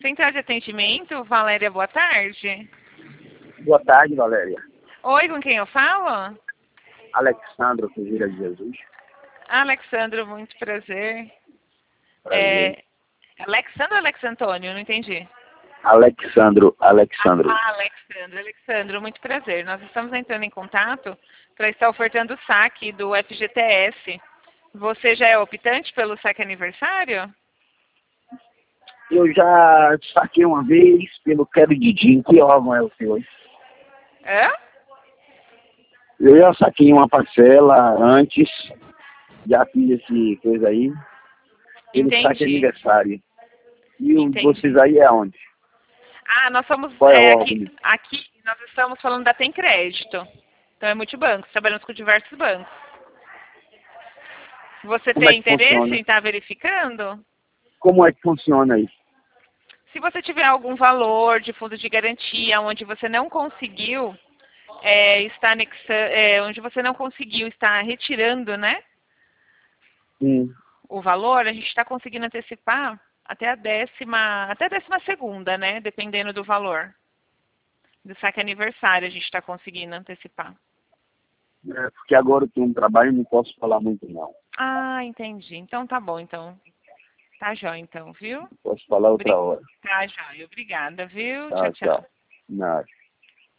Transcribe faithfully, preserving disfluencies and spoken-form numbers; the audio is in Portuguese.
Central de atendimento, Valéria, boa tarde. Boa tarde, Valéria. Oi, com quem eu falo? Alexandro Ferreira de Jesus. Alexandro, muito prazer. Prazer. É, Alexandro ou Alex Antônio? Não entendi. Alexandro, Alexandro. Ah, Alexandro, Alexandro, muito prazer. Nós estamos entrando em contato para estar ofertando o saque do F G T S. Você já é optante pelo saque aniversário? Eu já saquei uma vez pelo Quero Didim. Que órgão é o seu? Hã? Eu já saquei uma parcela antes. Já fiz esse coisa aí. Pelo Entendi. saque aniversário. E o de Entendi. vocês aí é onde? Ah, nós somos Qual é o é, órgão? aqui, aqui nós estamos falando da Tem Crédito. Então é multibancos, trabalhamos com diversos bancos. Você Como é tem que interesse funciona? em estar verificando? Como é que funciona isso? Se você tiver algum valor de fundo de garantia onde você não conseguiu é, estar anexa, é, onde você não conseguiu estar retirando, né, Sim. o valor, a gente está conseguindo antecipar até a décima, até a décima segunda, né, dependendo do valor. Do saque aniversário a gente está conseguindo antecipar. É, porque agora eu tenho um trabalho e não posso falar muito não. Ah, entendi. Então tá bom, então. Tá jóia, então, viu? Posso falar outra Obri- hora. Tá jóia. Obrigada, viu? Tá, Tchau, tchau. tchau. Nada.